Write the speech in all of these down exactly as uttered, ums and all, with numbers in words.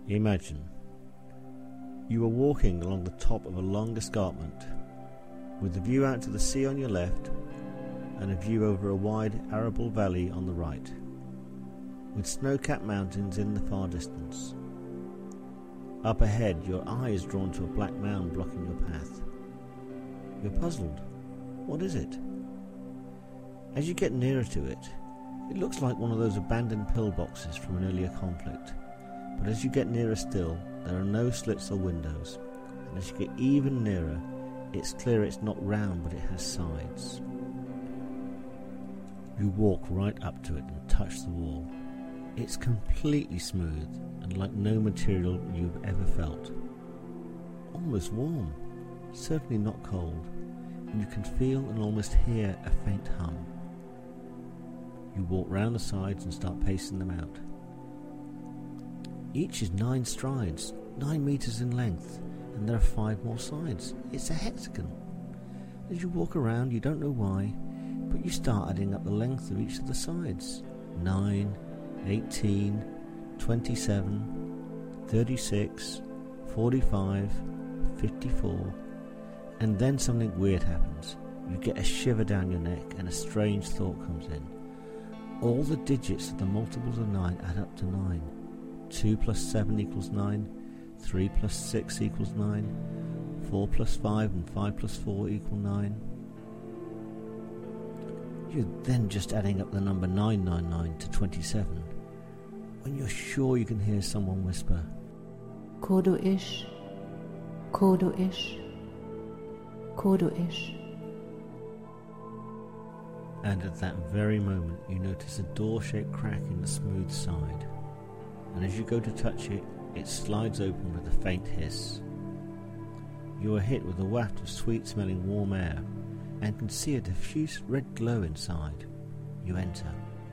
Imagine you are walking along the top of a long escarpment with the view out to the sea on your left and a view over a wide arable valley on the right, with snow-capped mountains in the far distance. Up ahead, your eye is drawn to a black mound blocking your path. You're puzzled. What is it? As you get nearer to it, it looks like one of those abandoned pillboxes from an earlier conflict, but as you get nearer still, there are no slits or windows, and as you get even nearer, it's clear it's not round but it has sides. You walk right up to it and touch the wall. It's completely smooth and like no material you've ever felt. Almost warm, certainly not cold, and you can feel and almost hear a faint hum. You walk round the sides and start pacing them out. Each is nine strides, nine metres in length, and there are five more sides. It's a hexagon. As you walk around, you don't know why, but you start adding up the length of each of the sides. Nine, eighteen, twenty-seven, thirty-six, forty-five, fifty-four, and then something weird happens. You get a shiver down your neck and a strange thought comes in. All the digits of the multiples of nine add up to nine. two plus seven equals nine, three plus six equals nine, four plus five and five plus four equal nine. You're then just adding up the number nine nine nine to twenty-seven, when you're sure you can hear someone whisper, Kodo-ish, Kodo-ish, Kodo-ish. And at that very moment you notice a door-shaped crack in the smooth side, and as you go to touch it, it slides open with a faint hiss. You are hit with a waft of sweet-smelling warm air, and can see a diffuse red glow inside. You enter.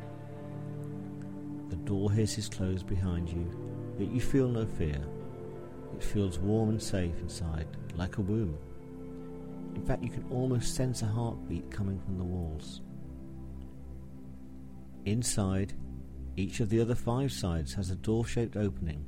The door hisses closed behind you, yet you feel no fear. It feels warm and safe inside, like a womb. In fact, you can almost sense a heartbeat coming from the walls. Inside, each of the other five sides has a door-shaped opening.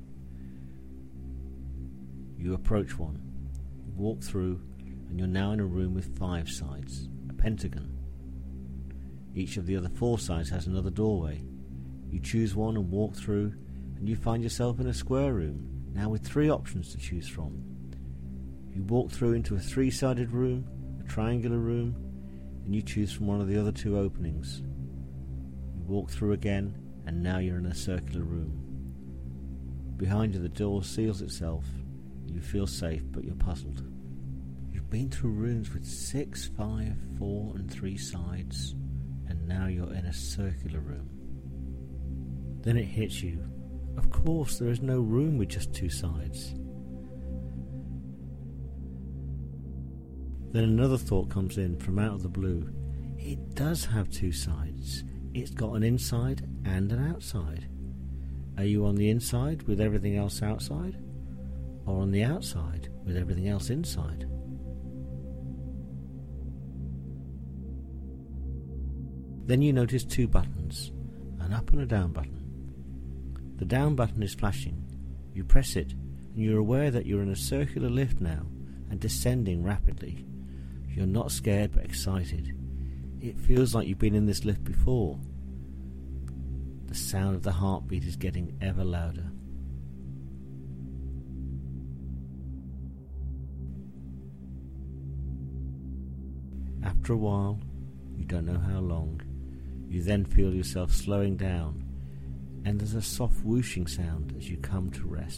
You approach one, walk through, and you're now in a room with five sides, a pentagon. Each of the other four sides has another doorway. You choose one and walk through, and you find yourself in a square room, now with three options to choose from. You walk through into a three-sided room, a triangular room, and you choose from one of the other two openings. You walk through again, and now you're in a circular room. Behind you the door seals itself. You feel safe, but you're puzzled. You've been through rooms with six, five, four and three sides, and now you're in a circular room. Then it hits you. Of course, there is no room with just two sides. Then another thought comes in from out of the blue. It does have two sides. It's got an inside and an outside. Are you on the inside with everything else outside? Or on the outside with everything else inside? Then you notice two buttons, an up and a down button. The down button is flashing. You press it, and you're aware that you're in a circular lift now, and descending rapidly. You're not scared but excited. It feels like you've been in this lift before. The sound of the heartbeat is getting ever louder. After a while, you don't know how long, you then feel yourself slowing down, and there's a soft whooshing sound as you come to rest.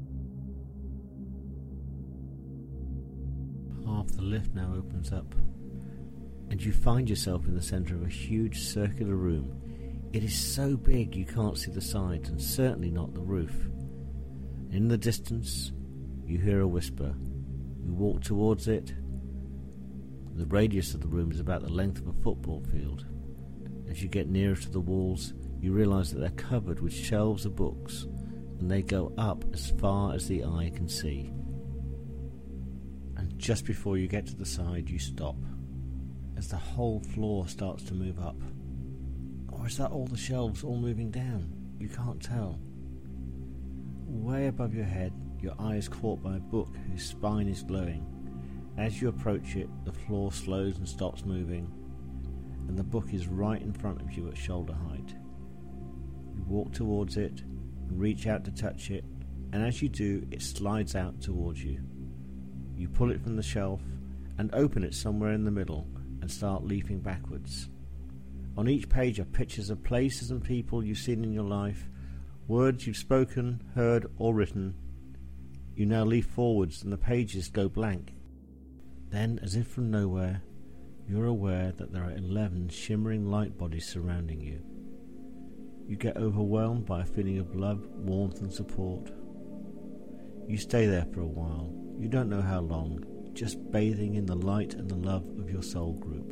Half the lift now opens up, and you find yourself in the centre of a huge circular room. It is so big you can't see the sides, and certainly not the roof. In the distance, you hear a whisper. You walk towards it. The radius of the room is about the length of a football field. As you get nearer to the walls, you realise that they're covered with shelves of books, and they go up as far as the eye can see. And just before you get to the side, you stop, as the whole floor starts to move up. Or is that all the shelves all moving down? You can't tell. Way above your head, your eye is caught by a book whose spine is glowing. As you approach it, the floor slows and stops moving, and the book is right in front of you at shoulder height. You walk towards it, and reach out to touch it, and as you do, it slides out towards you. You pull it from the shelf and open it somewhere in the middle and start leafing backwards. On each page are pictures of places and people you've seen in your life, words you've spoken, heard, or written. You now leaf forwards and the pages go blank. Then, as if from nowhere, you're aware that there are eleven shimmering light bodies surrounding you. You get overwhelmed by a feeling of love, warmth, and support. You stay there for a while. You don't know how long, just bathing in the light and the love of your soul group.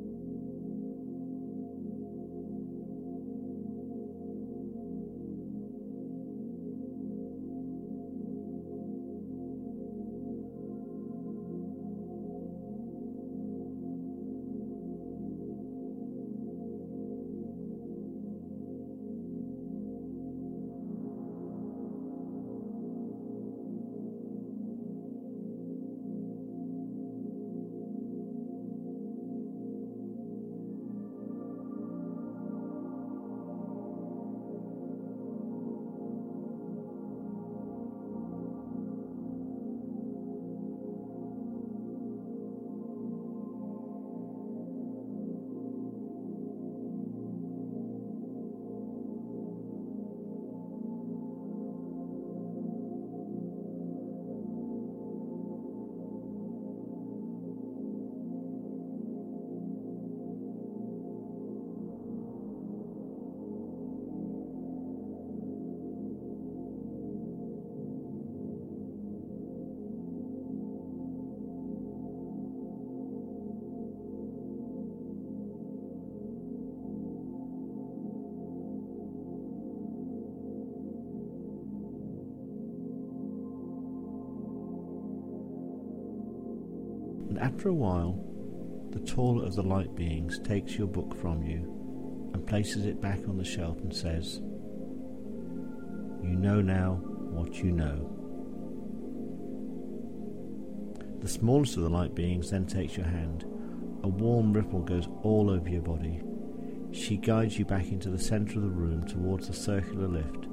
And after a while, the taller of the light beings takes your book from you and places it back on the shelf and says, "You know now what you know." The smallest of the light beings then takes your hand. A warm ripple goes all over your body. She guides you back into the centre of the room towards the circular lift.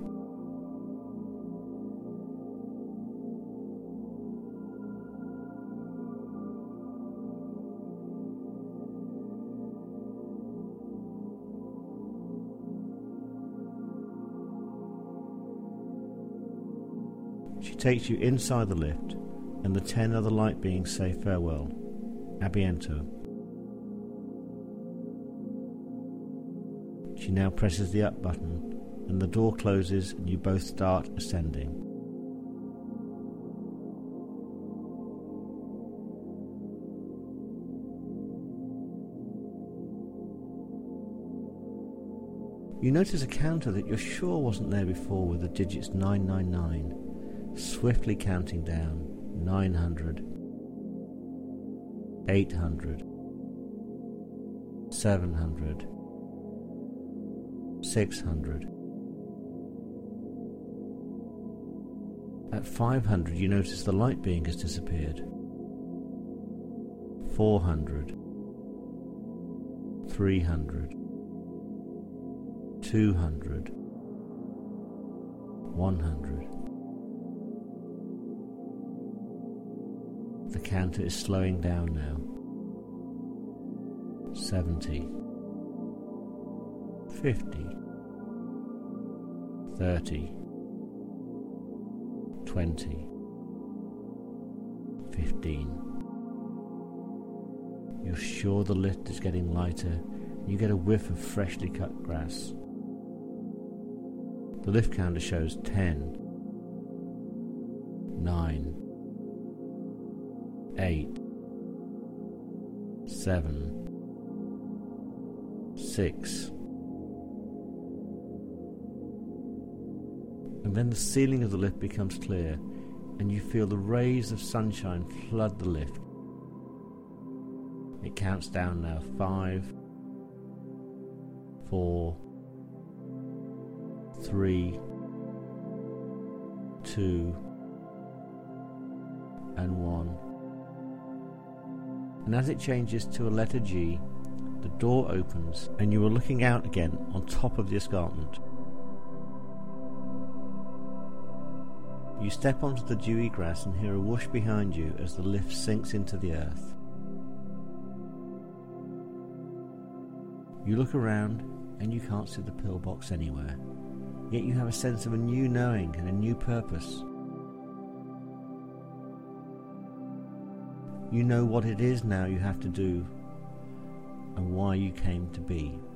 She takes you inside the lift, and the ten other light beings say farewell. A bientôt. She now presses the up button, and the door closes, and you both start ascending. You notice a counter that you're sure wasn't there before, with the digits nine nine nine. Swiftly counting down. Nine hundred, eight hundred, seven hundred, six hundred. At five hundred, you notice the light being has disappeared. Four hundred, three hundred, two hundred, one hundred. The counter is slowing down now. Seventy, fifty, thirty, twenty, fifteen. You're sure the lift is getting lighter. You get a whiff of freshly cut grass. The lift counter shows ten, nine, eight, seven, six. And then the ceiling of the lift becomes clear, and you feel the rays of sunshine flood the lift. It counts down now. Five, four, three, two, and one. And as it changes to a letter G, the door opens and you are looking out again on top of the escarpment. You step onto the dewy grass and hear a whoosh behind you as the lift sinks into the earth. You look around and you can't see the pillbox anywhere, yet you have a sense of a new knowing and a new purpose. You know what it is now you have to do and why you came to be.